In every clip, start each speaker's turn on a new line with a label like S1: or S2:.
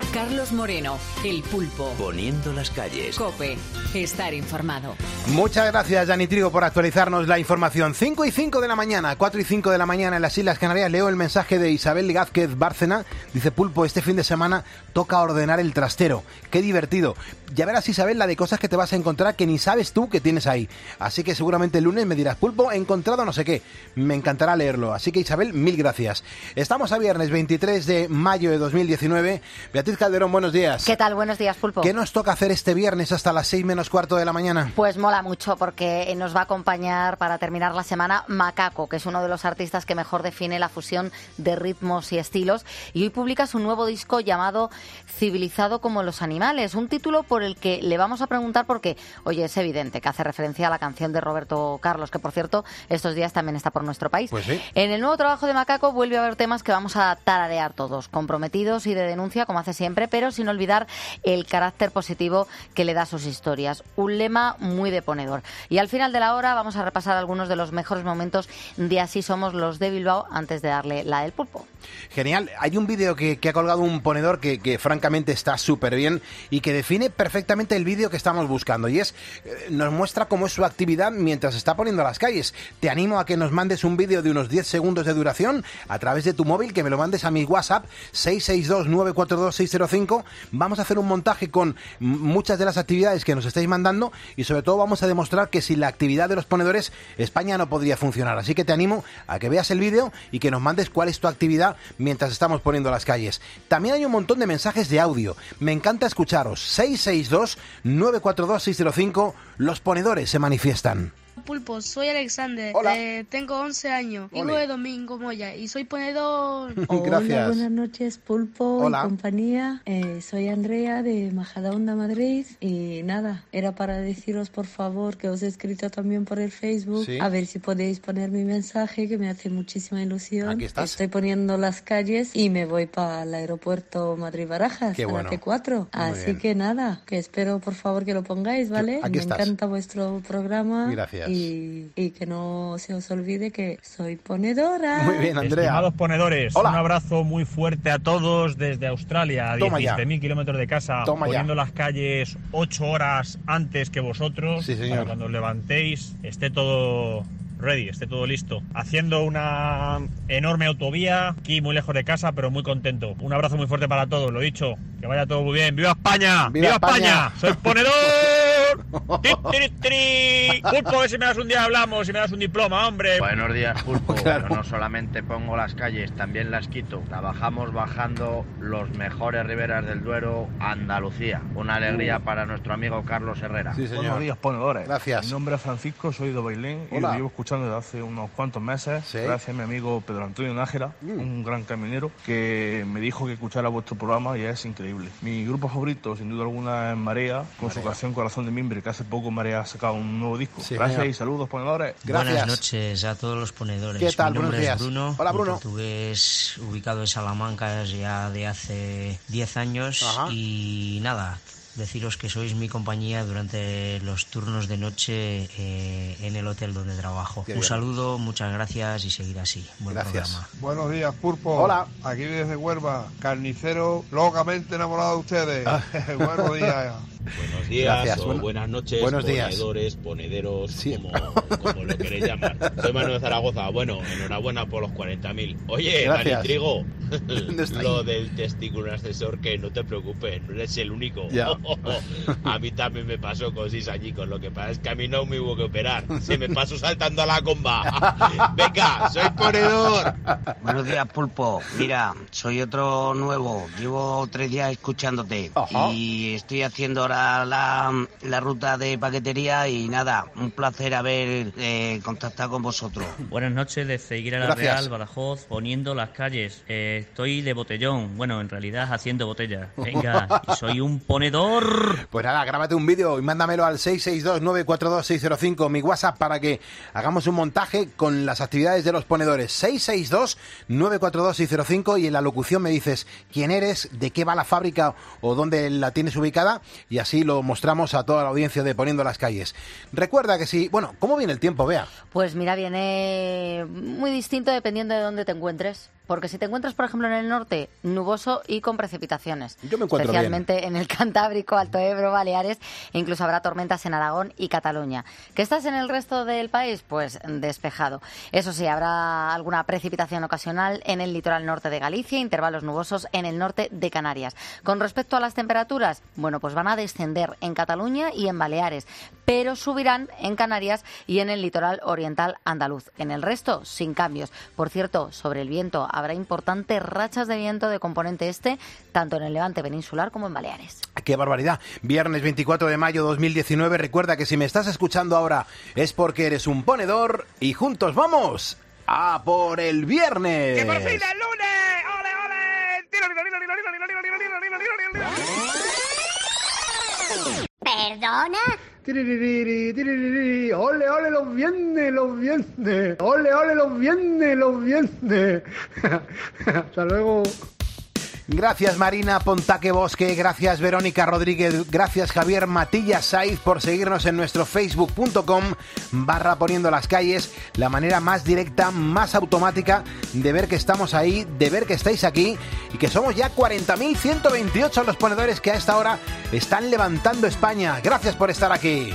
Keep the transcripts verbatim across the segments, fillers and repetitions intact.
S1: Carlos Moreno, El Pulpo.
S2: Poniendo las calles.
S1: COPE. Estar informado.
S3: Muchas gracias, Dani Trigo, por actualizarnos la información. cinco y cinco de la mañana, cuatro y cinco de la mañana en las Islas Canarias. Leo el mensaje de Isabel Gázquez Bárcena. Dice: Pulpo, este fin de semana toca ordenar el trastero. ¡Qué divertido! Ya verás, Isabel, la de cosas que te vas a encontrar que ni sabes tú que tienes ahí. Así que seguramente el lunes me dirás: Pulpo, he encontrado no sé qué. Me encantará leerlo. Así que, Isabel, mil gracias. Estamos a viernes veintitrés de mayo de dos mil diecinueve. Beatriz Calderón, buenos días.
S4: ¿Qué tal? Buenos días, Pulpo.
S3: ¿Qué nos toca hacer este viernes hasta las seis menos cuarto de la mañana?
S4: Pues mola mucho porque nos va a acompañar para terminar la semana Macaco, que es uno de los artistas que mejor define la fusión de ritmos y estilos. Y hoy publica su nuevo disco llamado Civilizado como los animales, un título por el que le vamos a preguntar porque, oye, es evidente que hace referencia a la canción de Roberto Carlos, que por cierto estos días también está por nuestro país.
S3: Pues sí.
S4: En el nuevo trabajo de Macaco vuelve a haber temas que vamos a tararear todos, comprometidos y de denuncia, como hace siempre, pero sin olvidar el carácter positivo que le da a sus historias. Un lema muy deponedor. Y al final de la hora vamos a repasar algunos de los mejores momentos de Así somos los de Bilbao antes de darle la del Pulpo.
S3: Genial. Hay un vídeo que, que ha colgado un ponedor que, que francamente está súper bien y que define perfectamente el vídeo que estamos buscando. Y es, eh, nos muestra cómo es su actividad mientras está poniendo las calles. Te animo a que nos mandes un vídeo de unos diez segundos de duración a través de tu móvil, que me lo mandes a mi WhatsApp seis seis dos nueve cuatro dos seis cero cinco. Vamos a hacer un montaje con muchas de las actividades que nos estáis mandando y sobre todo vamos a demostrar que sin la actividad de los ponedores España no podría funcionar. Así que te animo a que veas el vídeo y que nos mandes cuál es tu actividad mientras estamos poniendo las calles. También hay un montón de mensajes de audio. Me encanta escucharos. seis seis dos nueve cuatro dos seis cero cinco. Los ponedores se manifiestan.
S5: Pulpo, soy Alexander,
S3: Hola.
S5: eh, tengo once años, vivo
S3: Ole.
S5: de Domingo Moya y soy ponedor.
S3: Gracias.
S6: Hola, buenas noches, Pulpo
S3: Hola.
S6: y compañía. Eh, soy Andrea de Majadahonda, Madrid. Y nada, era para deciros por favor que os he escrito también por el Facebook.
S3: Sí.
S6: A ver si podéis poner mi mensaje, que me hace muchísima ilusión.
S3: Aquí estás.
S6: Estoy poniendo las calles y me voy para el aeropuerto Madrid-Barajas,
S3: Qué
S6: a
S3: bueno.
S6: la T cuatro.
S3: Muy
S6: Así
S3: bien.
S6: que nada, que espero por favor que lo pongáis, ¿vale?
S3: Aquí
S6: me
S3: estás.
S6: encanta vuestro programa.
S3: Gracias.
S6: Y, y que no se os olvide que soy ponedora.
S3: Muy bien, Andrea.
S7: Estimados ponedores,
S3: Hola.
S7: un abrazo muy fuerte a todos desde Australia, a
S3: Toma ya.
S7: diecisiete mil kilómetros de casa,
S3: Toma ya.
S7: poniendo las calles ocho horas antes que vosotros,
S3: Sí, señor.
S7: para cuando os levantéis esté todo ready, esté todo listo. Haciendo una enorme autovía, aquí muy lejos de casa, pero muy contento. Un abrazo muy fuerte para todos, lo dicho, que vaya todo muy bien. ¡Viva España!
S3: ¡Viva
S7: ¡Viva,
S3: España!
S7: España! ¡Soy ponedor! ¡Ti, tiri, tiri! Pulpo, a ver si me das un día hablamos, si me das un diploma, hombre.
S8: Buenos días, Pulpo.
S3: Claro.
S8: Yo no solamente pongo las calles, también las quito. Trabajamos bajando los mejores riberas del Duero, Andalucía. Una alegría para nuestro amigo Carlos Herrera.
S3: Sí, señor.
S9: Buenos días, ponedores.
S3: Gracias.
S9: Mi nombre es Francisco, soy de Bailén y
S3: Hola.
S9: lo llevo escuchando desde hace unos cuantos meses.
S3: Sí.
S9: Gracias a mi amigo Pedro Antonio Nájera,
S3: Mm.
S9: un gran camionero, que me dijo que escuchara vuestro programa y es increíble. Mi grupo favorito, sin duda alguna, es Marea, con su canción Corazón de Mimbre, que hace poco Marea ha sacado un nuevo disco.
S3: Sí,
S9: Gracias
S3: señor.
S9: y saludos, ponedores.
S3: Gracias.
S10: Buenas noches a todos los ponedores.
S3: ¿Qué tal?
S10: Mi nombre
S3: Buenos días.
S10: es Bruno.
S3: Hola, Bruno.
S10: Un portugués ubicado en Salamanca ya de hace diez años.
S3: Ajá.
S10: Y nada, deciros que sois mi compañía durante los turnos de noche eh, en el hotel donde trabajo.
S3: Qué
S10: Un
S3: bien.
S10: saludo, muchas gracias y seguir así. Buen
S3: Gracias.
S10: programa.
S11: Buenos días, Pulpo.
S3: Hola.
S11: Aquí desde Huelva, carnicero, locamente enamorado de ustedes.
S3: Ah.
S11: Buenos días.
S12: Buenos días
S3: Gracias.
S12: o
S3: Bueno-
S12: buenas noches,
S3: buenos días.
S12: ponedores, ponederos,
S3: Sí.
S12: como, como lo queréis llamar. Soy Manuel de Zaragoza. Bueno, enhorabuena por los cuarenta mil. Oye,
S3: Gracias.
S12: Dani Trigo,
S3: ¿Dónde está
S12: lo
S3: ahí?
S12: del testículo en ascensor, que no te preocupes, no eres el único.
S3: Ya.
S12: A mí también me pasó con seis añicos. Lo que pasa es que a mí no me hubo que operar. Se me pasó saltando a la comba. Venga, soy ponedor.
S13: Buenos días, Pulpo. Mira, soy otro nuevo. Llevo tres días escuchándote.
S3: Ajá.
S13: Y estoy haciendo ahora la, la ruta de paquetería y nada, un placer haber eh, contactado con vosotros.
S14: Buenas noches, de Seguir a la
S3: Gracias.
S14: Real, Badajoz, poniendo las calles. Eh, estoy de botellón, bueno, en realidad haciendo botellas. Venga, y soy un ponedor.
S3: Pues nada, grábate un vídeo y mándamelo al seis seis dos nueve cuatro dos seis cero cinco, mi WhatsApp, para que hagamos un montaje con las actividades de los ponedores. seis seis dos nueve cuatro dos seis cero cinco y en la locución me dices quién eres, de qué va la fábrica o dónde la tienes ubicada y así lo mostramos a toda la audiencia de Poniendo las Calles. Recuerda que si... Bueno, ¿cómo viene el tiempo, Bea?
S4: Pues mira, viene muy distinto dependiendo de dónde te encuentres. porque si te encuentras, por ejemplo, en el norte, nuboso y con precipitaciones.
S3: Yo me encuentro
S4: especialmente
S3: bien.
S4: en el Cantábrico, Alto Ebro, Baleares, e incluso habrá tormentas en Aragón y Cataluña. ¿Que estás en el resto del país? Pues despejado. Eso sí, habrá alguna precipitación ocasional en el litoral norte de Galicia, intervalos nubosos en el norte de Canarias. Con respecto a las temperaturas, bueno, pues van a descender en Cataluña y en Baleares, pero subirán en Canarias y en el litoral oriental andaluz. En el resto, sin cambios. Por cierto, sobre el viento, habrá importantes rachas de viento de componente este, tanto en el levante peninsular como en Baleares.
S3: ¡Qué barbaridad! Viernes veinticuatro de mayo de dos mil diecinueve. Recuerda que si me estás escuchando ahora es porque eres un ponedor y juntos vamos a por el viernes.
S2: ¡Que por fin es lunes! ¡Ole, ole!
S15: ¿Perdona?
S16: Tiririri, tiririri. ¡Ole, ole, los viernes, los viernes! ¡Ole, ole, los viernes, los viernes! Hasta luego.
S3: Gracias Marina Pontaque Bosque, gracias Verónica Rodríguez, gracias Javier Matilla Saiz por seguirnos en nuestro facebook punto com barra poniendo las calles, la manera más directa, más automática de ver que estamos ahí, de ver que estáis aquí y que somos ya cuarenta mil ciento veintiocho los ponedores que a esta hora están levantando España. Gracias por estar aquí.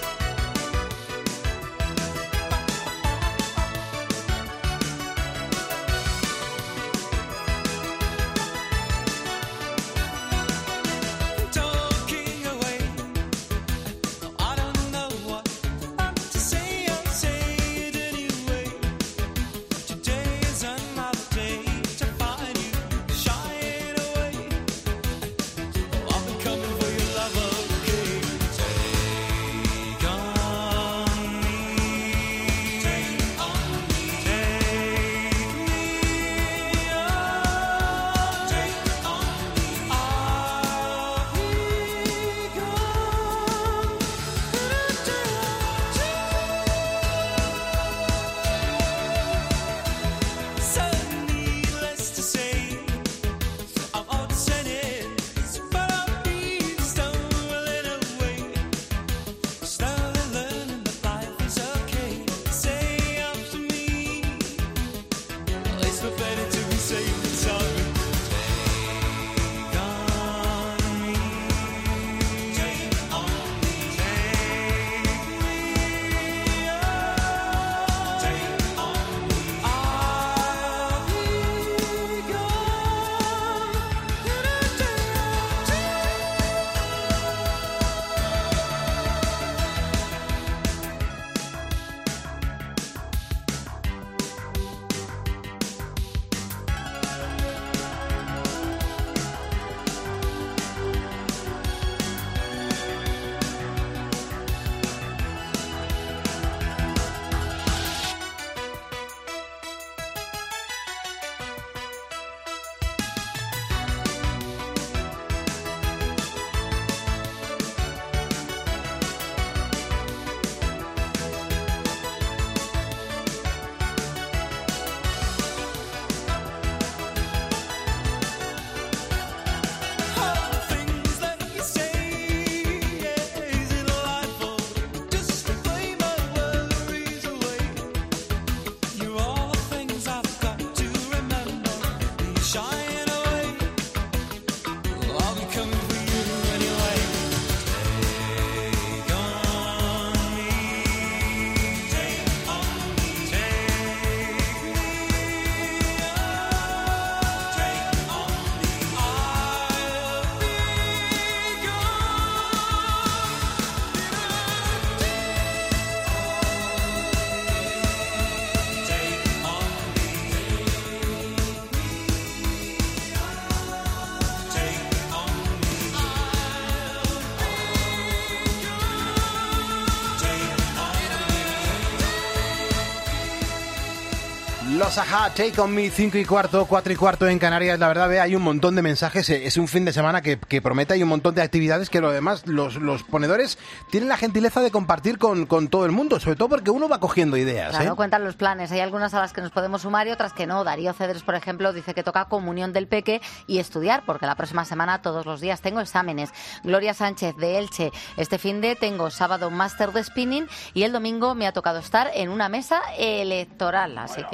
S3: Los Ajá, Take On Me, cinco y cuarto, cuatro y cuarto en Canarias. La verdad, ve, hay un montón de mensajes. Es un fin de semana que, que promete, hay un montón de actividades que lo demás, los, los ponedores tienen la gentileza de compartir con, con todo el mundo, sobre todo porque uno va cogiendo ideas.
S4: Claro,
S3: ¿eh?
S4: cuentan los planes. Hay algunas a las que nos podemos sumar y otras que no. Darío Cedres, por ejemplo, dice que toca comunión del peque y estudiar, porque la próxima semana todos los días tengo exámenes. Gloria Sánchez, de Elche, este fin de tengo sábado máster de spinning y el domingo me ha tocado estar en una mesa electoral. Así que, Gloria,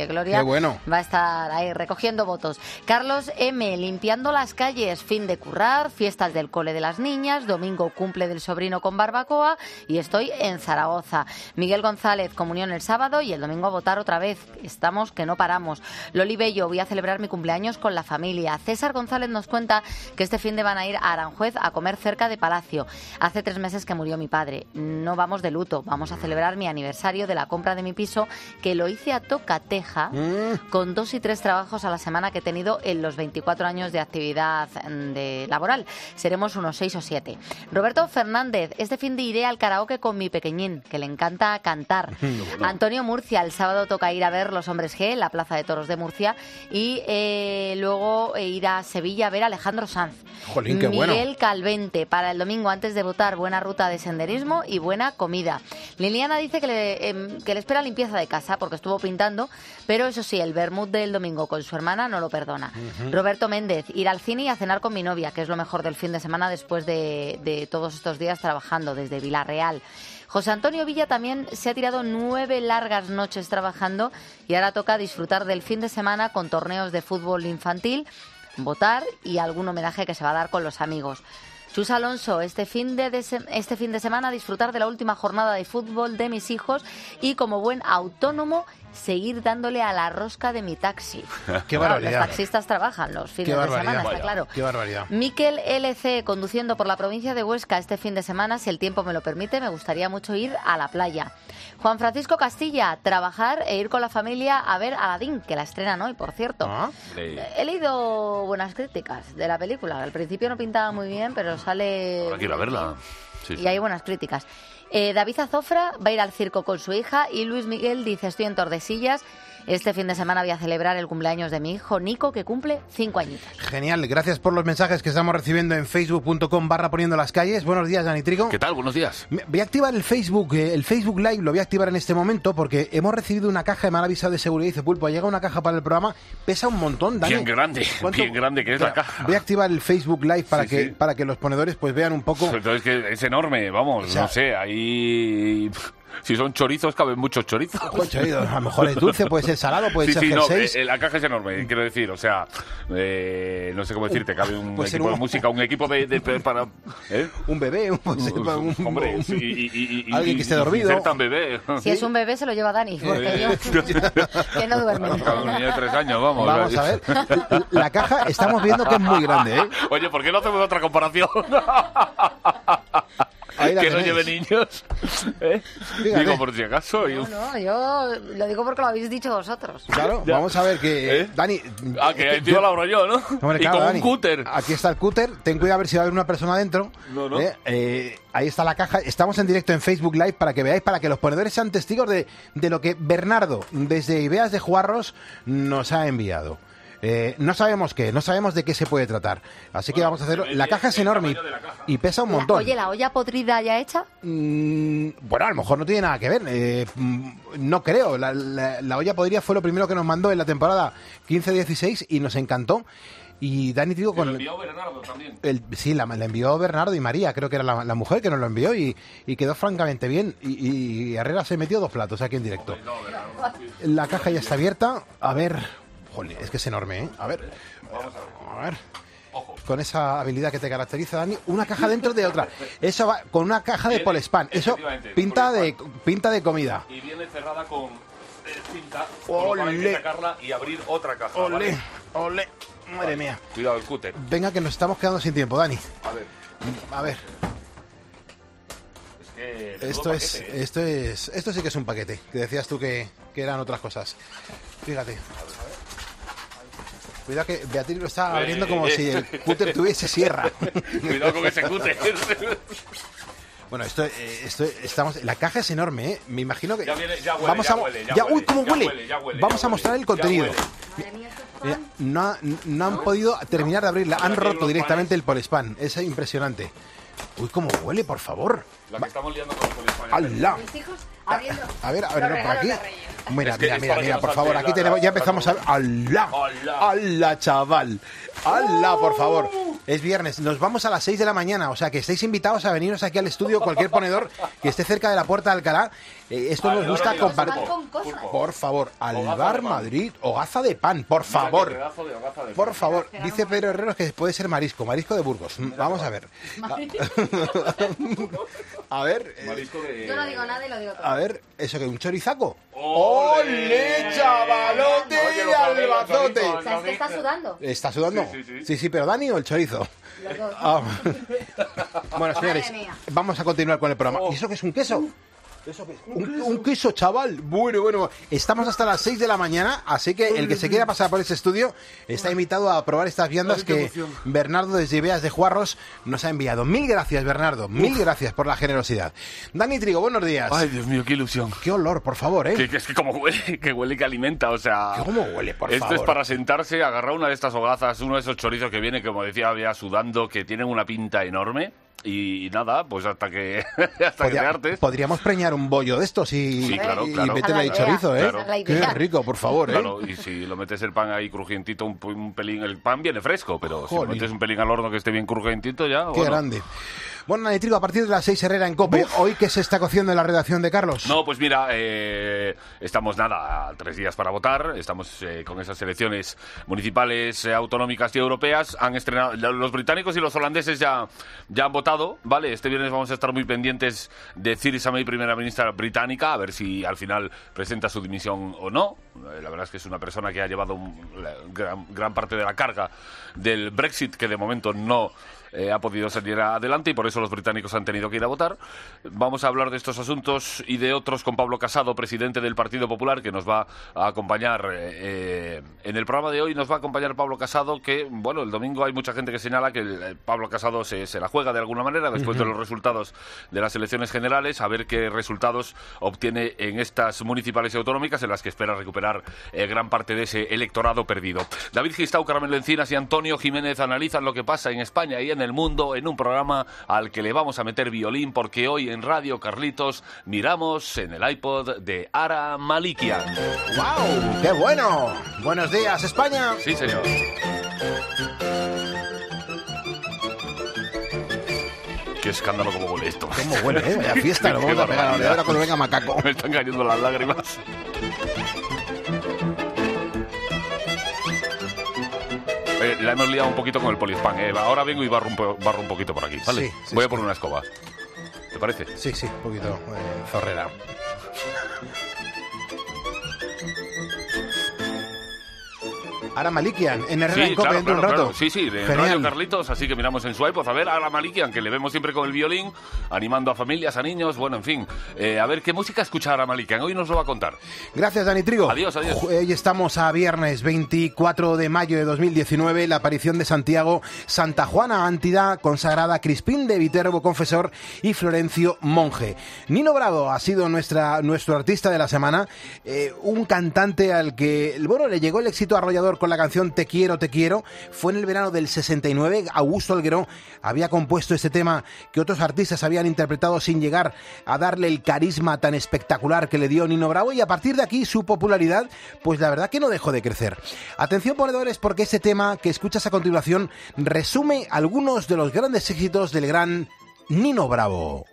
S3: bueno.
S4: Va a estar ahí recogiendo votos. Carlos M, limpiando las calles, fin de currar, fiestas del cole de las niñas, domingo cumple del sobrino con barbacoa y estoy en Zaragoza. Miguel González, comunión el sábado y el domingo a votar otra vez. Estamos que no paramos. Loli Bello, voy a celebrar mi cumpleaños con la familia. César González nos cuenta que este fin de van a ir a Aranjuez a comer cerca de Palacio. Hace tres meses que murió mi padre. No vamos de luto, vamos a celebrar mi aniversario de la compra de mi piso, que lo hice a tocateja, mm. con dos y tres trabajos a la semana que he tenido en los veinticuatro años de actividad de laboral. Seremos unos seis o siete. Roberto Fernández, este fin de iré al karaoke con mi pequeñín, que le encanta cantar. Bueno. Antonio Murcia, el sábado toca ir a ver Los Hombres G, la Plaza de Toros de Murcia, y eh, luego eh, ir a Sevilla a ver a Alejandro Sanz.
S3: Jolín, qué
S4: Miguel
S3: bueno.
S4: Calvente, para el domingo antes de votar, buena ruta de senderismo y buena comida. Liliana dice que le, eh, que le espera limpieza de casa porque estuvo pintando, pero eso sí, el vermut del domingo con su hermana no lo perdona. Uh-huh. Roberto Méndez, ir al cine y a cenar con mi novia, que es lo mejor del fin de semana después de, de todos estos días trabajando desde Villarreal. José Antonio Villa también se ha tirado nueve largas noches trabajando y ahora toca disfrutar del fin de semana con torneos de fútbol infantil, votar y algún homenaje que se va a dar con los amigos. Chus Alonso, este fin de, de este fin de semana disfrutar de la última jornada de fútbol de mis hijos y como buen autónomo seguir dándole a la rosca de mi taxi.
S3: Qué
S4: Claro,
S3: barbaridad.
S4: los taxistas trabajan los fines de semana, está
S3: Vaya,
S4: claro.
S3: Qué barbaridad.
S4: Miquel L C, conduciendo por la provincia de Huesca este fin de semana, si el tiempo me lo permite, me gustaría mucho ir a la playa. Juan Francisco Castilla, trabajar e ir con la familia a ver Aladdin, que la estrenan hoy, por cierto.
S3: ¿Ah?
S4: He leído buenas críticas de la película. Al principio no pintaba muy bien, pero sale...
S15: Ahora quiero verla. Sí,
S4: Y
S15: sí.
S4: hay buenas críticas. Eh, David Azofra va a ir al circo con su hija y Luis Miguel dice, estoy en Tordesillas. Este fin de semana voy a celebrar el cumpleaños de mi hijo Nico, que cumple cinco añitos.
S3: Genial, gracias por los mensajes que estamos recibiendo en facebook punto com barra poniendo las calles. Buenos días, Dani Trigo.
S15: ¿Qué tal? Buenos días.
S3: Voy a activar el Facebook, eh, el Facebook Live lo voy a activar en este momento porque hemos recibido una caja, me han avisado de seguridad y dice, Pulpo, ha llegado una caja para el programa, pesa un montón, Dani.
S15: Bien grande,
S3: ¿Cuánto?
S15: bien grande que es la caja.
S3: Voy a activar el Facebook Live para,
S15: Sí,
S3: que,
S15: sí.
S3: para que los ponedores pues vean un poco...
S15: Entonces que es enorme, vamos,
S3: O sea,
S15: no sé, ahí... Si son chorizos, caben muchos chorizos.
S3: Ojo, chorizo, a lo mejor es dulce, puede ser salado, puede
S15: sí,
S3: ser
S15: sí, no,
S3: jerseys.
S15: eh, la caja es enorme, quiero decir, o sea, eh, no sé cómo decirte, cabe un
S3: Puede ser
S15: equipo
S3: un-
S15: de música, un equipo de, de- para... ¿eh?
S3: Un bebé, un, puede ser un-
S15: Hombre,
S3: un-
S15: sí, y, y- y-
S3: alguien que
S15: y-
S3: esté
S15: y
S3: dormido.
S15: insertan bebé.
S4: Si es un bebé, se lo lleva Dani, porque
S15: Eh.
S4: yo que no duerme.
S15: Un niño de tres años, vamos.
S3: Vamos a ver, la caja estamos viendo que es muy grande, ¿eh?
S15: Oye, ¿por qué no hacemos otra comparación?
S3: Ahí la
S15: que no
S3: tenéis.
S15: lleve niños. ¿Eh?
S3: Fíjate.
S15: Digo, por si acaso. y-
S4: No, no, yo lo digo porque lo habéis dicho vosotros.
S3: Claro,
S15: Ya.
S3: vamos a ver que...
S15: ¿Eh?
S3: Dani...
S15: Ah, que
S3: eh,
S15: el tío
S3: yo-
S15: la abro yo, ¿no?
S3: Hombre,
S15: y
S3: claro,
S15: con
S3: Dani.
S15: un cúter.
S3: Aquí está el cúter. Ten cuidado a ver si va a haber una persona dentro.
S15: No, no.
S3: Eh, eh, ahí está la caja. Estamos en directo en Facebook Live para que veáis, para que los ponedores sean testigos de, de lo que Bernardo, desde Ideas de Juarros, nos ha enviado. Eh, no sabemos qué, no sabemos de qué se puede tratar. Así que vamos a hacerlo. La caja es enorme y, y pesa un
S4: La-
S3: montón.
S4: oye, ¿la olla podrida ya hecha?
S3: Mm, bueno, a lo mejor no tiene nada que ver. Eh, mm, no creo. La, la- la olla podrida fue lo primero que nos mandó en la temporada quince dieciséis y nos encantó. Y Dani, digo, con...
S15: Bernardo también.
S3: El, sí, la, la envió Bernardo y María, creo que era la, la mujer que nos lo envió y, y quedó francamente bien. Y, y Herrera se metió dos platos aquí en directo. La caja ya está abierta. A ver... Jolín, es que es enorme, ¿eh? A ver. A ver. Con esa habilidad que te caracteriza, Dani, una caja dentro de otra. Eso va con una caja de Polespan. Eso
S15: Efectivamente,
S3: pinta de,
S15: Polespan.
S3: pinta de comida.
S15: Y viene cerrada con eh, cinta. Con lo cual hay que
S3: Ole.
S15: sacarla y abrir otra caja.
S3: Ole,
S15: ¿vale?
S3: ole. Madre mía.
S15: Cuidado el cúter.
S3: Venga, que nos estamos quedando sin tiempo, Dani.
S15: A ver.
S3: A ver.
S15: Es que
S3: Esto
S15: menudo
S3: es,
S15: paquete, ¿eh?
S3: esto es, esto sí que es un paquete. Que decías tú que, que eran otras cosas. Fíjate. Cuidado que Beatriz lo está abriendo como si el cúter tuviese sierra.
S15: Cuidado con ese cúter.
S3: Bueno, esto, eh, esto estamos. La caja es enorme, ¿eh? Me imagino que.
S15: Ya viene, ya huele,
S3: vamos
S15: ya
S3: a,
S15: huele, ya
S3: ya-
S15: huele,
S3: uy, cómo
S15: ya
S3: huele.
S15: huele, ya huele,
S3: Vamos
S15: ya
S3: a mostrar
S15: huele,
S3: el contenido.
S15: ya
S3: Mira, no, ha- no han podido terminar de abrirla. Han roto directamente el Polespan. Es impresionante. Uy, cómo huele, por favor.
S15: La que estamos liando con el Polespan.
S3: ¡Hala!
S4: Mis hijos abriendo
S3: A ver, a
S4: los
S3: ver, no, por
S4: regalos
S3: aquí.
S4: de Reyes.
S3: Mira,
S15: Es que
S3: mira,
S15: es
S3: mira,
S15: para que
S3: mira,
S15: no
S3: por
S15: salte
S3: favor, aquí
S15: la-
S3: tenemos, ya
S15: la-
S3: empezamos a ver. ¡Hala!
S15: ¡Hala!
S3: ¡Hala, chaval! ¡Hala, por favor! Es viernes, nos vamos a las seis de la mañana, o sea que estáis invitados a veniros aquí al estudio, cualquier ponedor que esté cerca de la Puerta de Alcalá. Eh, esto
S15: Vale,
S3: nos gusta
S15: ahora mira,
S3: compartir.
S15: pulpo.
S3: Por favor, al
S15: Hogaza
S3: Bar
S15: de pan.
S3: Madrid, hogaza de pan, por
S15: Mira qué
S3: favor.
S15: pedazo de hogaza de pan.
S3: Por favor, dice Pedro Herreros que puede ser marisco, marisco de Burgos. Vamos a ver. A ver. eh,
S15: Marisco de...
S4: Yo no digo nada y lo digo todo.
S3: A ver, ¿eso que un chorizaco?
S15: ¡Ole,
S3: chavalote
S15: Oye, lo
S3: y
S15: sabía,
S3: albazote!
S15: chorizo,
S4: O sea, es que está sudando.
S3: ¿Está sudando?
S15: Sí, sí, sí.
S3: Sí, sí, pero Dani o el chorizo.
S4: Los dos.
S3: Ah. Bueno, señores,
S4: Madre mía.
S3: vamos a continuar con el programa. ¿Y eso qué es un queso? ¿Eso qué es? Un, un queso, chaval. Bueno, bueno. Estamos hasta las seis de la mañana, así que el que se quiera pasar por este estudio está invitado a probar estas viandas
S11: Ay, qué
S3: que
S11: emoción.
S3: Bernardo desde Beas de Juarros nos ha enviado. Mil gracias, Bernardo. Mil gracias por la generosidad. Dani Trigo, buenos días.
S15: Ay, Dios mío, qué ilusión.
S3: Qué olor, por favor, ¿eh?
S15: Que, que es que como huele, que huele que alimenta, o sea...
S3: ¿Cómo huele, por
S15: Esto
S3: favor?
S15: es para sentarse, agarrar una de estas hogazas, uno de esos chorizos que viene, como decía, había sudando, que tienen una pinta enorme. Y nada, pues hasta que hasta que te
S3: Podría-
S15: hartes.
S3: Podríamos preñar un bollo de estos y,
S15: Sí, claro,
S3: y
S15: claro.
S3: meterle ahí
S4: Esa es la
S3: chorizo, ¿eh?
S4: idea, esa es la
S3: Qué
S4: idea.
S3: rico, por favor, ¿eh?
S15: Claro, y si lo metes el pan ahí crujientito, un, un pelín, el pan viene fresco, pero si lo
S3: Jolín.
S15: metes un pelín al horno que esté bien crujientito ya...
S3: Qué
S15: bueno.
S3: grande. Bueno, Dani Trigo, a partir de las seis Herrera en COPE. ¿Hoy qué se está cociendo en la redacción de Carlos?
S15: No, pues mira, eh, estamos nada, a tres días para votar, estamos eh, con esas elecciones municipales, eh, autonómicas y europeas, han estrenado, los británicos y los holandeses ya, ya han votado, ¿vale? Este viernes vamos a estar muy pendientes de Theresa May, primera ministra británica, a ver si al final presenta su dimisión o no. Eh, la verdad es que es una persona que ha llevado un- la gran, gran parte de la carga del Brexit, que de momento no... Eh, ha podido salir adelante y por eso los británicos han tenido que ir a votar. Vamos a hablar de estos asuntos y de otros con Pablo Casado, presidente del Partido Popular, que nos va a acompañar eh, en el programa de hoy. Nos va a acompañar Pablo Casado, que, bueno, el domingo hay mucha gente que señala que el, el Pablo Casado se, se la juega de alguna manera después de los resultados de las elecciones generales, a ver qué resultados obtiene en estas municipales y autonómicas, en las que espera recuperar eh, gran parte de ese electorado perdido. David Gistau, Carmelo Encinas y Antonio Jiménez analizan lo que pasa en España y en el mundo en un programa al que le vamos a meter violín, porque hoy en Radio Carlitos miramos en el iPod de Ara Malikian.
S3: ¡Wow! ¡Qué bueno! Buenos días, España.
S15: Sí, señor. Qué escándalo como huele esto.
S3: ¿Cómo huele, eh? Vaya fiesta, lo vamos a pegar ahora, ahora cuando venga Macaco.
S15: Me están cayendo las lágrimas. Eh, la hemos liado un poquito con el polispán. Eh. Ahora vengo y barro un, po- barro un poquito por aquí, ¿vale?
S3: Sí, sí,
S15: Voy a
S3: sí.
S15: poner una escoba. ¿Te parece?
S3: Sí, sí, un poquito eh, zorrera. Ara Malikian, en Herrera
S15: Sí,
S3: en COPE
S15: claro,
S3: dentro de
S15: claro,
S3: un rato.
S15: claro. Sí, sí, de
S3: Genial.
S15: Radio Carlitos, así que miramos en su iPod a ver a la Malikian, que le vemos siempre con el violín, animando a familias, a niños, bueno, en fin. Eh, a ver qué música escucha Ara Malikian. Hoy nos lo va a contar.
S3: Gracias, Dani Trigo.
S15: Adiós, adiós.
S3: Hoy estamos a viernes veinticuatro de mayo de dos mil diecinueve, la aparición de Santiago Santa Juana Ántida, consagrada Crispín de Viterbo Confesor y Florencio Monje. Nino Bravo ha sido nuestra, nuestro artista de la semana, eh, un cantante al que, bueno, le llegó el éxito arrollador con la canción Te quiero, te quiero. Fue en el verano del sesenta y nueve. Augusto Algueró había compuesto este tema que otros artistas habían interpretado sin llegar a darle el carisma tan espectacular que le dio Nino Bravo, y a partir de aquí su popularidad, pues la verdad que no dejó de crecer. Atención, ponedores, porque este tema que escuchas a continuación resume algunos de los grandes éxitos del gran Nino Bravo.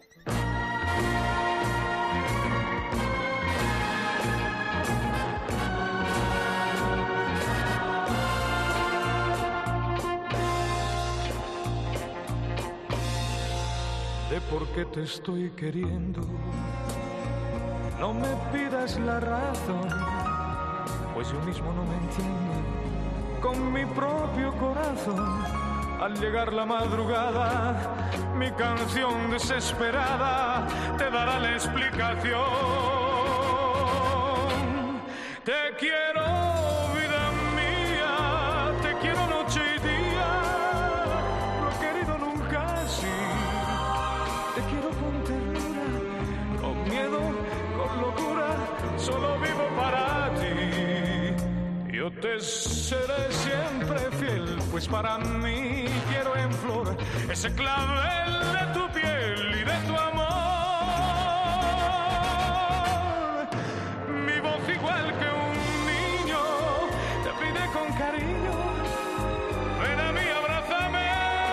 S17: De por qué te estoy queriendo, no me pidas la razón, pues yo mismo no me entiendo con mi propio corazón. Al llegar la madrugada, mi canción desesperada te dará la explicación. Te quiero, vida mía, te quiero noche y día, no he querido nunca así. Te quiero con ternura, con miedo, con locura, solo vivo para ti. Yo te seré siempre fiel, pues para mí quiero en flor ese clavel de tu piel y de tu amor. Mi voz igual que un niño te pide con cariño, ven a mí, abrázame.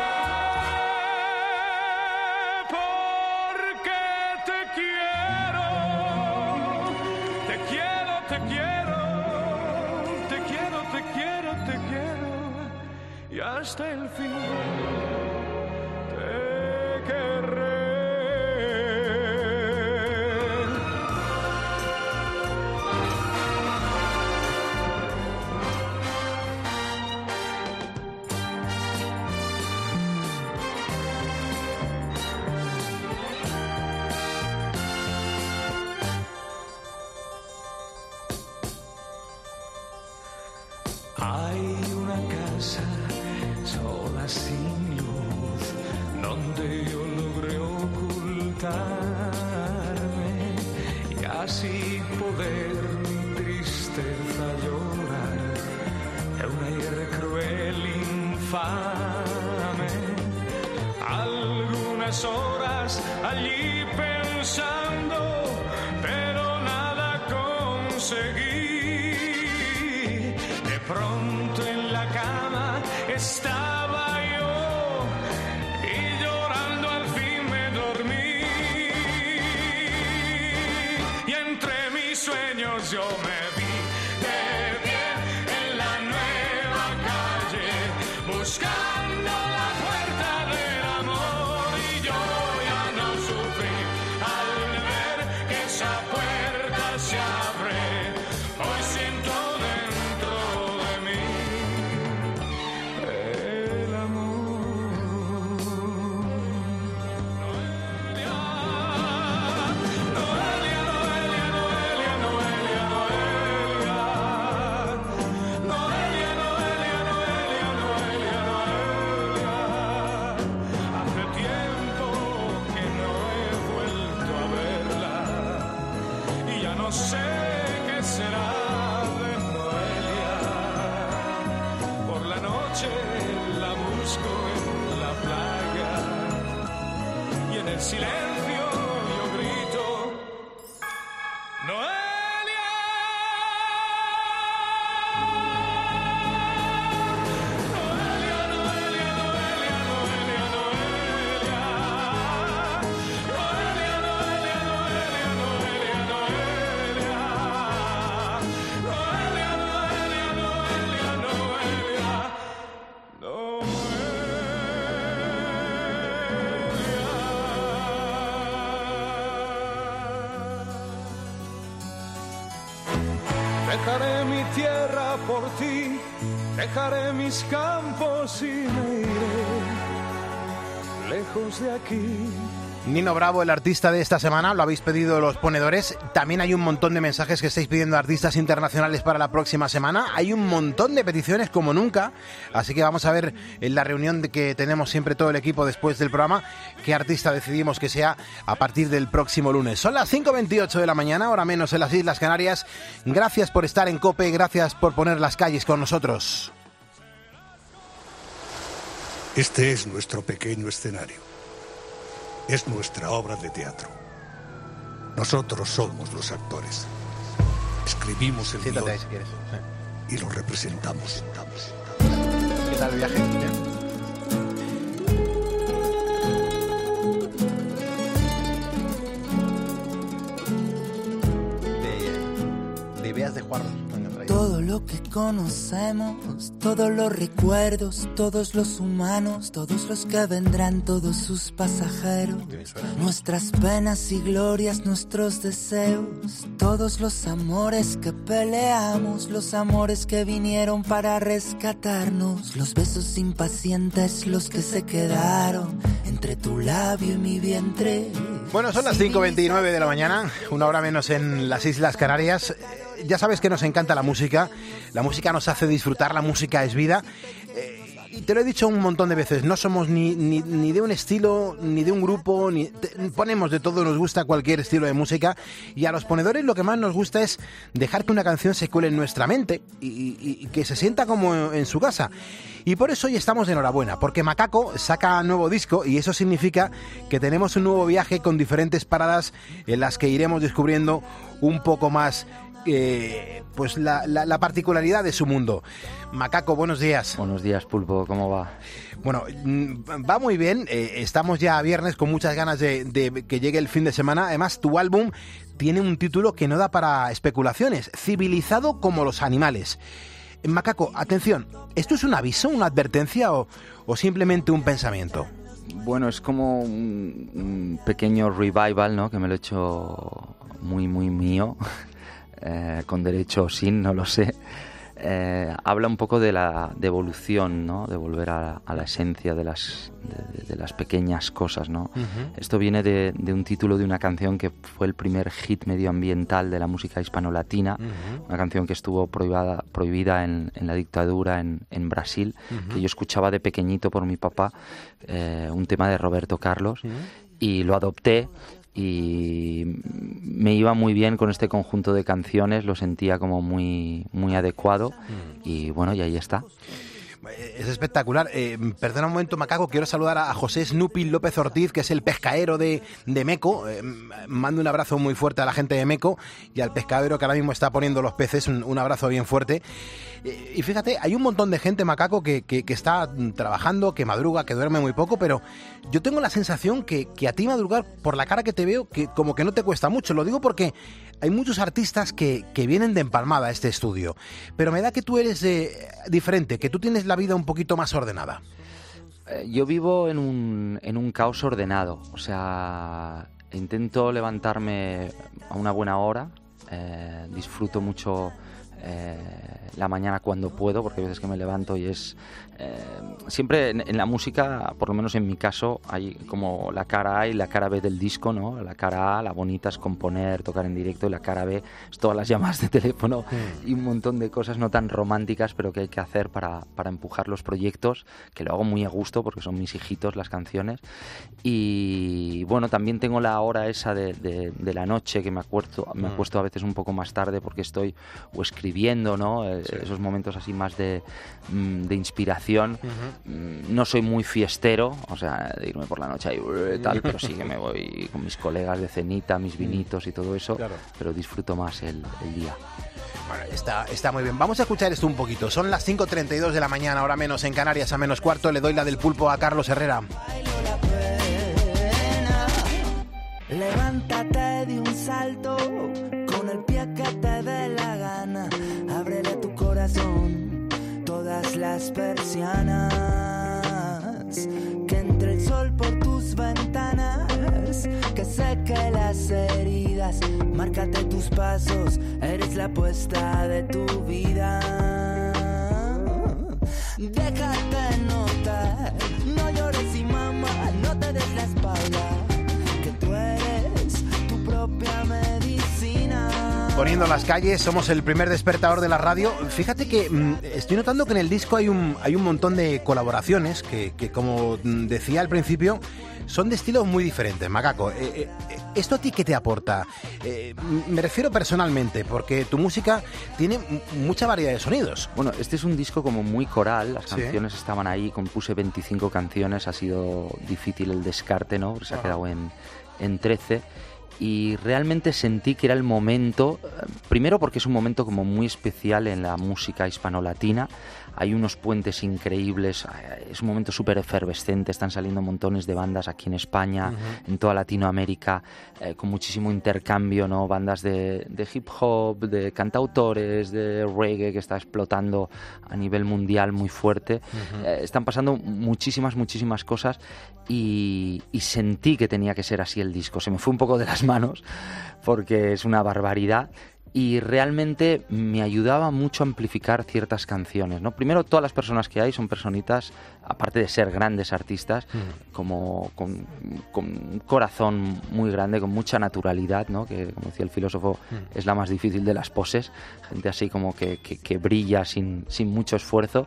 S17: donde yo logré ocultarme y así poder mi tristeza llorar de una hierre cruel infame. Algunas horas allí pensando, pero nada conseguí. De pronto en la cama estaba yo y llorando al fin me dormí. Y entre mis sueños yo me vi de pie en la nueva calle, buscando la puerta del amor. Y yo ya no sufrí al ver que esa puerta se abre. Hoy siento dentro de mí el amor. Noelia, Noelia, Noelia, Noelia, Noelia, Noelia, Noelia, Noelia, Noelia, Noelia. Hace tiempo que no he vuelto a verla y ya no sé qué será de Noelia. Por la noche la busco en la playa y en el silencio yo grito Noelia. Noelia, Noelia, Noelia, Noelia, Noelia. Noelia, Noelia, Noelia, Noelia, Noelia. Noelia, Noelia, Noelia, Noelia. Dejaré mi tierra por ti, dejaré mis campos y me iré lejos de aquí.
S3: Nino Bravo, el artista de esta semana, lo habéis pedido los ponedores. También hay un montón de mensajes que estáis pidiendo a artistas internacionales para la próxima semana. Hay un montón de peticiones como nunca, así que vamos a ver en la reunión de que tenemos siempre todo el equipo después del programa qué artista decidimos que sea a partir del próximo lunes. Son las cinco veintiocho de la mañana, hora menos en las Islas Canarias. Gracias por estar en COPE, gracias por poner las calles con nosotros.
S18: Este es nuestro pequeño escenario. Es nuestra obra de teatro. Nosotros somos los actores. Escribimos el
S3: Siéntate
S18: guión
S3: ahí si quieres.
S18: y lo representamos.
S3: ¿Qué tal el viaje? Bien. De, de ideas de Juarros.
S19: Todo lo que conocemos, todos los recuerdos, todos los humanos, todos los que vendrán, todos sus pasajeros, nuestras penas y glorias, nuestros deseos, todos los amores que peleamos, los amores que vinieron para rescatarnos, los besos impacientes, los que se quedaron entre tu labio y mi vientre.
S3: Bueno, son las cinco veintinueve de la mañana, una hora menos en las Islas Canarias. Ya sabes que nos encanta la música, la música nos hace disfrutar, la música es vida. Eh, y te lo he dicho un montón de veces, no somos ni, ni, ni de un estilo, ni de un grupo, ni te, ponemos de todo, nos gusta cualquier estilo de música. Y a los ponedores lo que más nos gusta es dejar que una canción se cuele en nuestra mente y, y, y que se sienta como en su casa. Y por eso hoy estamos de enhorabuena, porque Macaco saca nuevo disco y eso significa que tenemos un nuevo viaje con diferentes paradas en las que iremos descubriendo un poco más eh, pues la, la, la particularidad de su mundo. Macaco, buenos días.
S20: Buenos días, Pulpo, ¿cómo va?
S3: Bueno, va muy bien, eh, estamos ya a viernes con muchas ganas de, de que llegue el fin de semana. Además, tu álbum tiene un título que no da para especulaciones, Civilizado como los animales. Macaco, atención, ¿esto es un aviso, una advertencia o, o simplemente un pensamiento?
S20: Bueno, es como un, un pequeño revival, ¿no? Que me lo he hecho muy, muy mío, eh, con derecho o sin, no lo sé. eh, habla un poco de la de evolución, ¿no? De volver a, a la esencia de las, de, de las pequeñas cosas, ¿no? Uh-huh. Esto viene de, de un título de una canción que fue el primer hit medioambiental de la música hispano-latina, uh-huh. una canción que estuvo prohibida, prohibida en, en la dictadura en, en Brasil, uh-huh. que yo escuchaba de pequeñito por mi papá, eh, un tema de Roberto Carlos, uh-huh. y lo adopté. Y me iba muy bien con este conjunto de canciones, lo sentía como muy, muy adecuado y bueno, y ahí está.
S3: Es espectacular. Eh, perdona un momento, Macaco, quiero saludar a José Snoopy López Ortiz, que es el pescadero de, de Meco. Eh, mando un abrazo muy fuerte a la gente de Meco y al pescadero que ahora mismo está poniendo los peces, un, un abrazo bien fuerte. Eh, y fíjate, hay un montón de gente, Macaco, que, que, que está trabajando, que madruga, que duerme muy poco, pero yo tengo la sensación que, que a ti madrugar, por la cara que te veo, que como que no te cuesta mucho. Lo digo porque hay muchos artistas que, que vienen de empalmada a este estudio, pero me da que tú eres eh, diferente, que tú tienes la vida un poquito más ordenada.
S20: Yo vivo en un, en un caos ordenado, o sea, intento levantarme a una buena hora, eh, disfruto mucho eh, la mañana cuando puedo, porque hay veces que me levanto y es... Eh, siempre en, en la música, por lo menos en mi caso, hay como la cara A y la cara B del disco, ¿no? La cara A, la bonita es componer, tocar en directo, y la cara B es todas las llamadas de teléfono mm. y un montón de cosas no tan románticas, pero que hay que hacer para, para empujar los proyectos, que lo hago muy a gusto porque son mis hijitos las canciones. Y bueno, también tengo la hora esa de, de, de la noche, que me acuesto, me acuesto a veces un poco más tarde porque estoy o escribiendo, ¿no? Sí. Esos momentos así más de, de inspiración. Uh-huh. No soy muy fiestero, o sea, de irme por la noche y tal, pero sí que me voy con mis colegas de cenita, mis vinitos y todo eso, claro. Pero disfruto más el, el día.
S3: Bueno, está, está muy bien. Vamos a escuchar esto un poquito. Son las cinco treinta y dos de la mañana, ahora menos en Canarias, a menos cuarto. Le doy la del pulpo a Carlos Herrera.
S19: Levántate de un salto, con el pie que te dé la gana. Ábrele tu corazón todas las persianas, que entre el sol por tus ventanas, que seque las heridas. Márcate tus pasos, eres la apuesta de tu vida. Déjate notar, no llores y mamá, no te des la espalda, que tú eres tu propia medicina.
S3: Poniendo las calles, somos el primer despertador de la radio. Fíjate que mmm, estoy notando que en el disco hay un, hay un montón de colaboraciones que, que, como decía al principio, son de estilos muy diferentes, Macaco. Eh, eh, ¿Esto a ti qué te aporta? Eh, me refiero personalmente, porque tu música tiene m- mucha variedad de sonidos.
S20: Bueno, este es un disco como muy coral, las
S3: Sí.
S20: canciones estaban ahí, compuse veinticinco canciones, ha sido difícil el descarte, ¿no? Se ha quedado en, en trece. Y realmente sentí que era el momento, primero porque es un momento como muy especial en la música hispano-latina, hay unos puentes increíbles, es un momento súper efervescente, están saliendo montones de bandas aquí en España, uh-huh. en toda Latinoamérica, eh, con muchísimo intercambio, ¿no? Bandas de, de hip hop, de cantautores, de reggae, que está explotando a nivel mundial muy fuerte. Uh-huh. Eh, están pasando muchísimas, muchísimas cosas y, y sentí que tenía que ser así el disco. Se me fue un poco de las manos porque es una barbaridad. Y realmente me ayudaba mucho a amplificar ciertas canciones, ¿no? Primero, todas las personas que hay son personitas, aparte de ser grandes artistas, mm. como con, con un corazón muy grande, con mucha naturalidad, ¿no? Que, como decía el filósofo, mm. es la más difícil de las poses. Gente así como que, que, que brilla sin, sin mucho esfuerzo.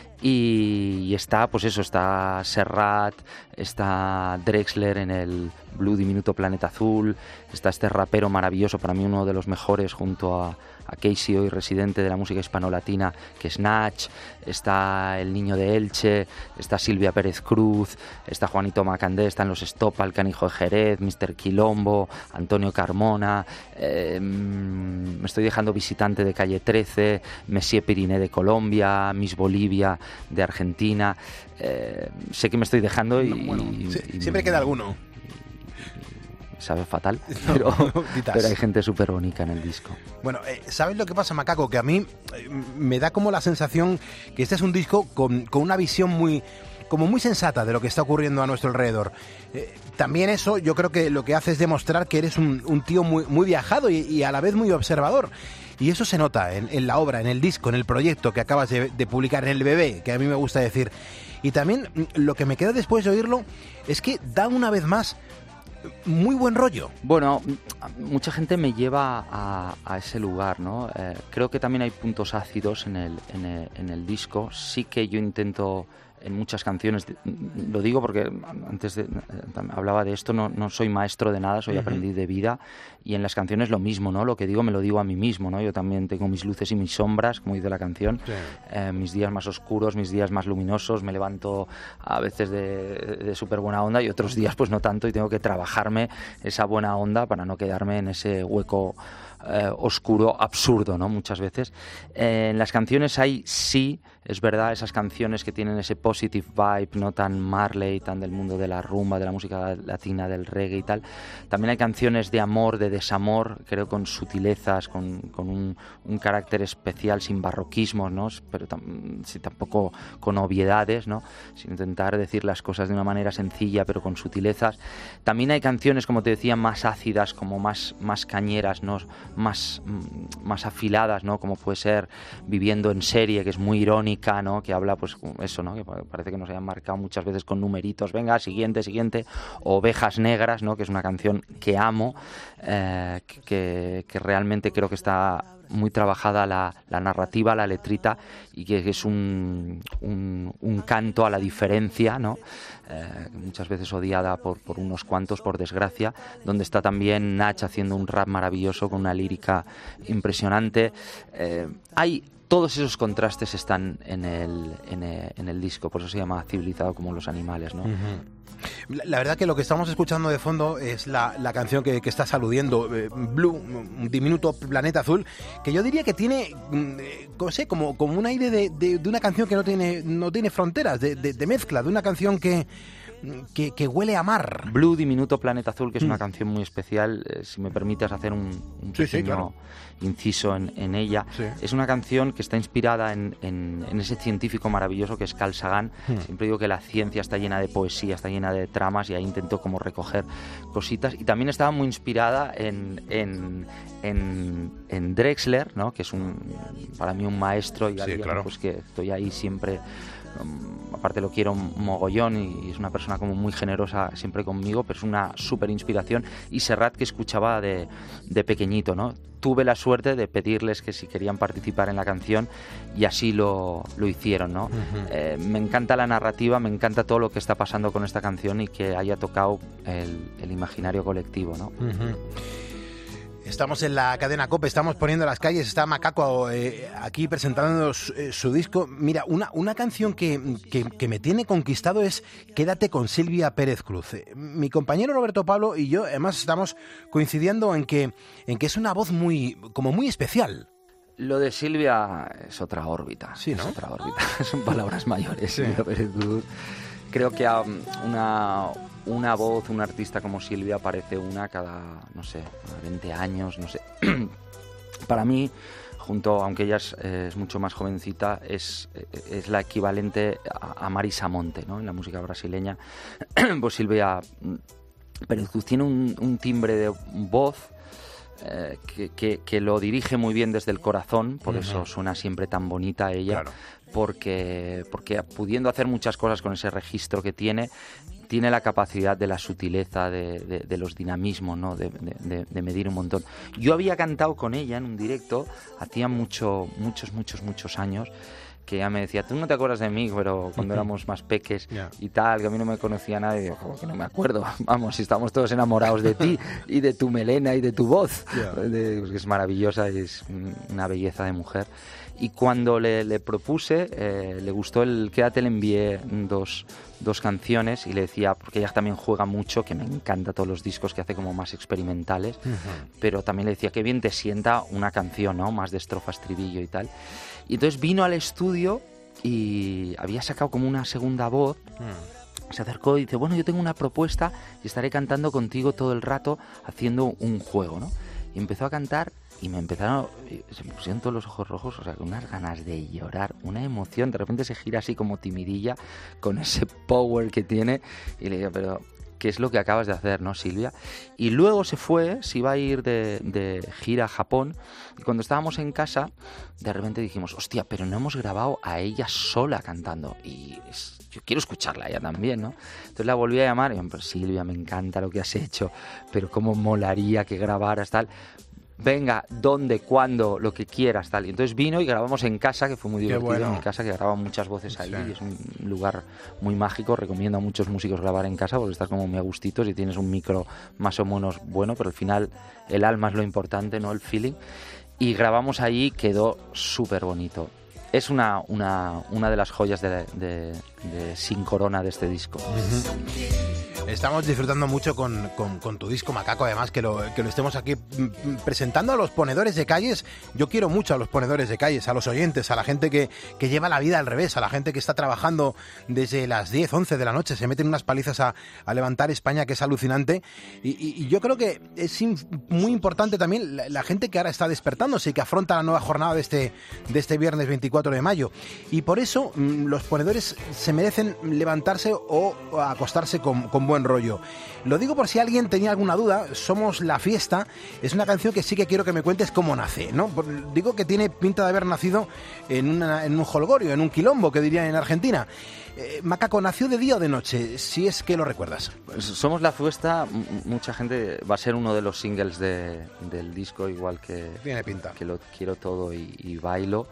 S20: Y, y está, pues eso, está Serrat, está Drexler en el Blue Diminuto Planeta Azul, está este rapero maravilloso, para mí uno de los mejores junto a, a Keisio y residente de la música hispano-latina, que es Nach, está el Niño de Elche, está Silvia Pérez Cruz, está Juanito Macandé, están los Estopa, el Canijo de Jerez, mister Quilombo, Antonio Carmona, eh, me estoy dejando Visitante de Calle trece, Messier Piriné de Colombia, Miss Bolivia de Argentina, eh, sé que me estoy dejando y...
S3: Bueno,
S20: y,
S3: sí,
S20: y
S3: siempre
S20: y,
S3: queda alguno.
S20: sabe fatal, pero, pero hay gente súper bonita en el disco.
S3: Bueno, eh, ¿sabes lo que pasa, Macaco? Que a mí eh, me da como la sensación que este es un disco con, con una visión muy... como muy sensata de lo que está ocurriendo a nuestro alrededor. Eh, también eso yo creo que lo que hace es demostrar que eres un, un tío muy, muy viajado y, y a la vez muy observador. Y eso se nota en, en la obra, en el disco, en el proyecto que acabas de, de publicar, en el bebé, que a mí me gusta decir. Y también lo que me queda después de oírlo es que da una vez más muy buen rollo.
S20: Bueno, mucha gente me lleva a, a ese lugar, ¿no? Eh, creo que también hay puntos ácidos en el, en el, en el disco. Sí que yo intento... en muchas canciones, lo digo porque antes de, hablaba de esto, no, no soy maestro de nada, soy uh-huh. aprendiz de vida, y en las canciones lo mismo, ¿no? Lo que digo me lo digo a mí mismo, ¿no? Yo también tengo mis luces y mis sombras, como dice la canción, sí. eh, mis días más oscuros, mis días más luminosos, me levanto a veces de, de súper buena onda y otros días pues no tanto, y tengo que trabajarme esa buena onda para no quedarme en ese hueco eh, oscuro, absurdo, ¿no? Muchas veces. Eh, en las canciones hay, sí, es verdad, esas canciones que tienen ese positive vibe, no tan Marley, tan del mundo de la rumba, de la música latina, del reggae y tal. También hay canciones de amor, de desamor, creo con sutilezas, con, con un, un carácter especial, sin barroquismos, ¿no? Pero tam, sí, tampoco con obviedades, ¿no? Sin intentar decir las cosas de una manera sencilla, pero con sutilezas. También hay canciones, como te decía, más ácidas, como más, más cañeras, ¿no? Más, más afiladas, ¿no? Como puede ser Viviendo en serie, que es muy irónica, ¿no? Que habla, pues, eso, ¿no? Que parece que nos hayan marcado muchas veces con numeritos, venga, siguiente, siguiente, o Ovejas Negras, ¿no? Que es una canción que amo, eh, que, que realmente creo que está muy trabajada la, la narrativa, la letrita, y que, que es un, un, un canto a la diferencia, ¿no? Eh, muchas veces odiada por, por unos cuantos, por desgracia, donde está también Nach haciendo un rap maravilloso con una lírica impresionante. Eh, hay Todos esos contrastes están en el, en el, en el disco, por eso se llama Civilizado como los animales, ¿no?
S3: Uh-huh. La, la verdad que lo que estamos escuchando de fondo es la, la canción que, que estás aludiendo, eh, Blue, un diminuto planeta azul, que yo diría que tiene, eh, no sé, como, como un aire de, de, de una canción que no tiene, no tiene fronteras, de, de, de mezcla, de una canción que... Que, que huele a mar.
S20: Blue, Diminuto Planeta Azul, que es mm. una canción muy especial, eh, si me permites hacer un, un
S3: sí,
S20: pequeño
S3: sí, claro.
S20: inciso en, en ella. Sí. Es una canción que está inspirada en, en, en ese científico maravilloso que es Carl Sagan. Mm. Siempre digo que la ciencia está llena de poesía, está llena de tramas, y ahí intento como recoger cositas. Y también estaba muy inspirada en, en, en, en Drexler, ¿no? Que es un, para mí un maestro, y
S3: sí,
S20: alguien,
S3: claro.
S20: pues, que estoy ahí siempre. Um, aparte lo quiero mogollón y es una persona como muy generosa siempre conmigo, pero es una súper inspiración. Y Serrat, que escuchaba de, de pequeñito, ¿no? Tuve la suerte de pedirles que si querían participar en la canción, y así lo, lo hicieron, ¿no? Uh-huh. Eh, me encanta la narrativa, me encanta todo lo que está pasando con esta canción y que haya tocado el, el imaginario colectivo, ¿no?
S3: Uh-huh. Estamos en la cadena COPE, estamos poniendo las calles, está Macaco eh, aquí presentándonos eh, su disco. Mira, una, una canción que, que, que me tiene conquistado es Quédate con Silvia Pérez Cruz. Eh, mi compañero Roberto Pablo y yo, además, estamos coincidiendo en que, en que es una voz muy, como muy especial.
S20: Lo de Silvia es otra órbita,
S3: sí, ¿no?
S20: Es otra órbita, son palabras mayores.
S3: Sí.
S20: Silvia Pérez Cruz. Creo que um, una... una voz, un artista como Silvia aparece una cada, no sé, veinte años, no sé. Para mí, junto, aunque ella es, eh, es mucho más jovencita, es, es la equivalente a, a Marisa Monte, ¿no? En la música brasileña. Pues Silvia Pérez Cruz tiene un, un timbre de voz eh, que, que, que lo dirige muy bien desde el corazón, por uh-huh. eso suena siempre tan bonita ella. Claro. Porque, porque pudiendo hacer muchas cosas con ese registro que tiene, tiene la capacidad de la sutileza, de, de, de los dinamismos, ¿no? de, de, de medir un montón. Yo había cantado con ella en un directo, hacía mucho, muchos, muchos, muchos años, que ella me decía, tú no te acuerdas de mí, pero cuando éramos más peques yeah. y tal, que a mí no me conocía nadie, digo, como que no me acuerdo, vamos, si estamos todos enamorados de ti y de tu melena y de tu voz, yeah. de, pues, que es maravillosa, es una belleza de mujer. Y cuando le, le propuse, eh, le gustó el Quédate, le envié dos, dos canciones y le decía, porque ella también juega mucho, que me encanta todos los discos que hace como más experimentales, uh-huh. pero también le decía que bien te sienta una canción, ¿no? Más de estrofa, estribillo y tal. Y entonces vino al estudio y había sacado como una segunda voz, uh-huh. se acercó y dice, bueno, yo tengo una propuesta y estaré cantando contigo todo el rato haciendo un juego, ¿no? Y empezó a cantar y me empezaron, se me pusieron todos los ojos rojos, o sea, con unas ganas de llorar, una emoción. De repente se gira así como timidilla, con ese power que tiene, y le digo, pero ¿qué es lo que acabas de hacer, no, Silvia? Y luego se fue, se iba a ir de, de gira a Japón, y cuando estábamos en casa, de repente dijimos, hostia, pero no hemos grabado a ella sola cantando, y es, yo quiero escucharla a ella también, ¿no? Entonces la volví a llamar, y me dijo, Silvia, me encanta lo que has hecho, pero cómo molaría que grabaras, tal. Venga, ¿dónde, cuándo, lo que quieras, tal? Y entonces vino y grabamos en casa, que fue muy divertido. Bueno. En mi casa, que grababan muchas voces ahí, sí. Y es un lugar muy mágico. Recomiendo a muchos músicos grabar en casa porque estás como muy a gustito si tienes un micro más o menos bueno, pero al final el alma es lo importante, no el feeling. Y grabamos ahí, quedó súper bonito. Es una, una, una de las joyas de, de, de Sin Corona de este disco.
S3: Uh-huh. Estamos disfrutando mucho con, con, con tu disco, Macaco, además que lo, que lo estemos aquí presentando a los ponedores de calles. Yo quiero mucho a los ponedores de calles, a los oyentes, a la gente que, que lleva la vida al revés, a la gente que está trabajando desde las diez, once de la noche, se meten unas palizas a, a levantar España, que es alucinante. Y, y, y yo creo que es muy importante también la, la gente que ahora está despertándose y que afronta la nueva jornada de este, de este viernes veinticuatro de mayo. Y por eso mmm, los ponedores se merecen levantarse o, o acostarse con, con buen rollo. Lo digo por si alguien tenía alguna duda. Somos la Fiesta es una canción que sí que quiero que me cuentes cómo nace, ¿no? Digo que tiene pinta de haber nacido en, una, en un holgorio, en un quilombo, que dirían en Argentina. Eh, Macaco, ¿nació de día o de noche? Si es que lo recuerdas.
S20: Pues Somos la Fiesta, mucha gente, va a ser uno de los singles de, del disco, igual que...
S3: Tiene pinta.
S20: Que lo quiero todo y, y bailo.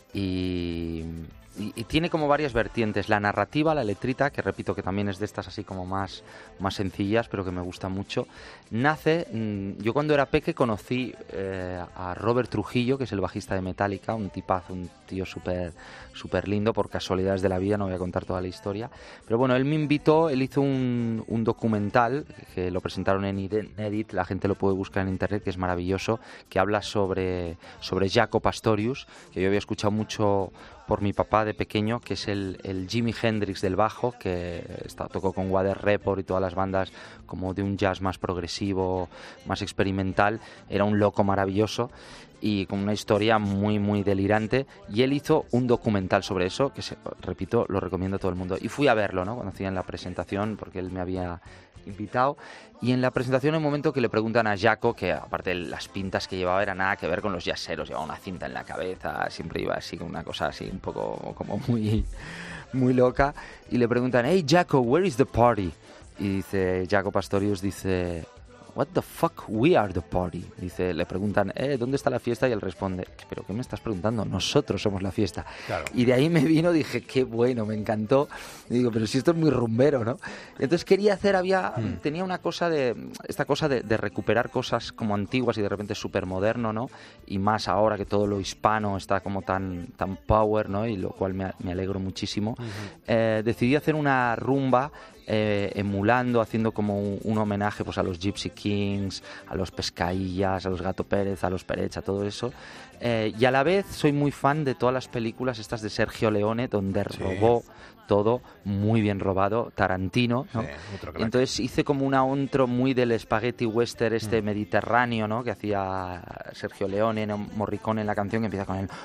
S20: Y... Y, y tiene como varias vertientes, la narrativa, la letrita, que repito que también es de estas así como más, más sencillas, pero que me gusta mucho. Nace, mmm, yo cuando era peque conocí eh, a Robert Trujillo, que es el bajista de Metallica, un tipazo, un tío súper súper lindo, por casualidades de la vida, no voy a contar toda la historia. Pero bueno, él me invitó, él hizo un, un documental, que lo presentaron en Edit, la gente lo puede buscar en internet, que es maravilloso, que habla sobre, sobre Jaco Pastorius, que yo había escuchado mucho por mi papá de pequeño, que es el, el Jimi Hendrix del bajo, que está, tocó con Weather Report y todas las bandas como de un jazz más progresivo, más experimental. Era un loco maravilloso y con una historia muy, muy delirante. Y él hizo un documental sobre eso, que, se, repito, lo recomiendo a todo el mundo. Y fui a verlo, ¿no?, cuando hacían la presentación, porque él me había invitado. Y en la presentación hay un momento que le preguntan a Jaco, que aparte de las pintas que llevaba era nada que ver con los jazzeros, llevaba una cinta en la cabeza, siempre iba así con una cosa así un poco como muy, muy loca, y le preguntan, hey Jaco, where is the party? Y dice Jaco Pastorius, dice, what the fuck, we are the party. Dice, le preguntan, eh, ¿dónde está la fiesta? Y él responde, ¿pero qué me estás preguntando? Nosotros somos la fiesta. Claro. Y de ahí me vino, dije, qué bueno, me encantó. Y digo, pero si esto es muy rumbero, ¿no? Entonces quería hacer, había, hmm. tenía una cosa de, esta cosa de, de recuperar cosas como antiguas y de repente súper moderno, ¿no? Y más ahora que todo lo hispano está como tan, tan power, ¿no? Y lo cual me, me alegro muchísimo. Uh-huh. Eh, decidí hacer una rumba Eh, emulando, haciendo como un, un homenaje pues a los Gypsy Kings, a los Pescaillas, a los Gato Pérez, a los Perech, a todo eso. Eh, y a la vez soy muy fan de todas las películas estas de Sergio Leone, donde sí. robó todo, muy bien robado, Tarantino, ¿no? Sí, entonces hice como una intro muy del spaghetti western este mm. mediterráneo, ¿no?, que hacía Sergio Leone, ¿no?, Morricone en la canción, que empieza con el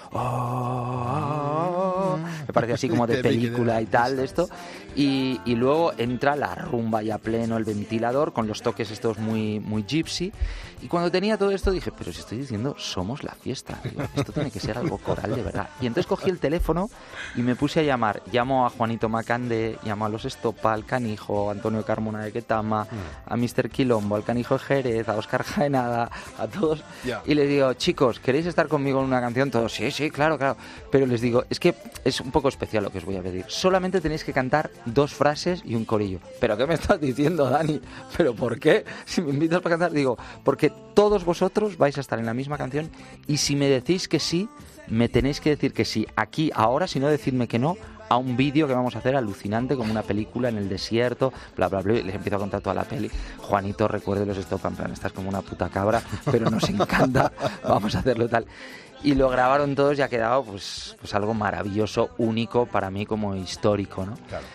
S20: oh, mm. me parece así como de película y tal de esto, y, y luego entra la rumba ya pleno, el ventilador con los toques estos muy, muy gypsy. Y cuando tenía todo esto dije, pero si estoy diciendo somos la fiesta, digo, esto tiene que ser algo coral de verdad. Y entonces cogí el teléfono y me puse a llamar, llamo a Juanito Macande, llamo a los Estopa, al Canijo, a Antonio Carmona de Ketama, a mister Quilombo, al Canijo de Jerez, a Óscar Jaenada, a todos, yeah. y les digo, chicos, ¿queréis estar conmigo en una canción? Todos, sí, sí, claro, claro. Pero les digo, es que es un poco especial lo que os voy a pedir. Solamente tenéis que cantar dos frases y un corillo. ¿Pero qué me estás diciendo, Dani? ¿Pero por qué? Si me invitas para cantar, digo, porque todos vosotros vais a estar en la misma canción y si me decís que sí, me tenéis que decir que sí aquí, ahora, si no decidme que no, a un vídeo que vamos a hacer alucinante, como una película en el desierto, bla, bla, bla, y les empiezo a contar toda la peli. Juanito, recuerde los Stop, en plan, estás como una puta cabra, pero nos encanta, vamos a hacerlo tal. Y lo grabaron todos y ha quedado pues, pues algo maravilloso, único para mí como histórico, ¿no? Claro.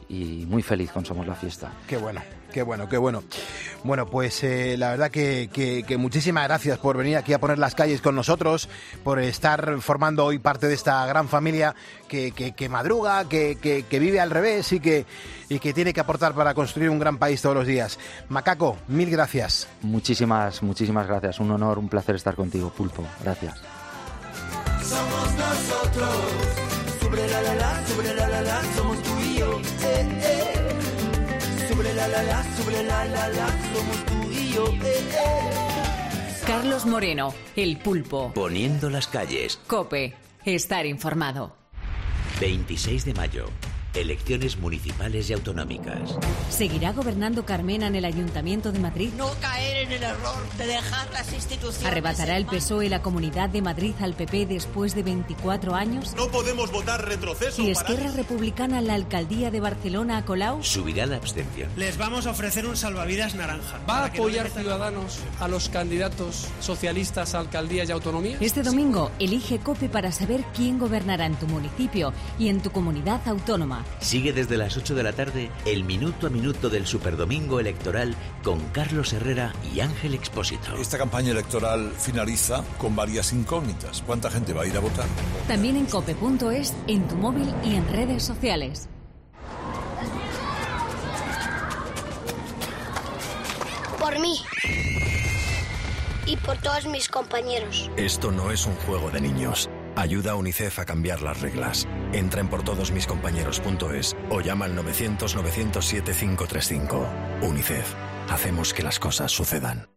S20: y muy feliz con Somos la Fiesta.
S3: Qué bueno, qué bueno, qué bueno. Bueno, pues eh, la verdad que, que, que muchísimas gracias por venir aquí a poner las calles con nosotros, por estar formando hoy parte de esta gran familia que, que, que madruga, que, que, que vive al revés y que, y que tiene que aportar para construir un gran país todos los días. Macaco, mil gracias.
S20: Muchísimas, muchísimas gracias. Un honor, un placer estar contigo, Pulpo. Gracias.
S19: Somos nosotros, sobre la la la, sobre la la la, somos tú y yo, eh, eh. Sobre la la la, sobre la la la, somos tú y yo, eh, eh.
S1: Carlos Moreno, El Pulpo.
S21: Poniendo las calles.
S1: COPE, estar informado.
S21: veintiséis de mayo. Elecciones municipales y autonómicas.
S22: ¿Seguirá gobernando Carmena en el Ayuntamiento de Madrid?
S23: No caer en el error de dejar las instituciones.
S22: ¿Arrebatará el P S O E la Comunidad de Madrid al P P después de veinticuatro años?
S24: No podemos votar retroceso.
S22: ¿Y Esquerra Republicana en la alcaldía de Barcelona a Colau?
S21: Subirá la abstención.
S25: Les vamos a ofrecer un salvavidas naranja.
S26: ¿Va a apoyar Ciudadanos a los candidatos socialistas a alcaldías y autonomías?
S22: Este domingo elige COPE para saber quién gobernará en tu municipio y en tu comunidad autónoma.
S21: Sigue desde las ocho de la tarde el minuto a minuto del Superdomingo Electoral con Carlos Herrera y Ángel Expósito.
S27: Esta campaña electoral finaliza con varias incógnitas. ¿Cuánta gente va a ir a votar?
S22: También en cope punto es, en tu móvil y en redes sociales.
S28: Por mí. Y por todos mis compañeros.
S29: Esto no es un juego de niños. Ayuda a UNICEF a cambiar las reglas. Entra en por todos mis compañeros punto es o llama al novecientos, novecientos siete, cinco tres cinco. UNICEF. Hacemos que las cosas sucedan.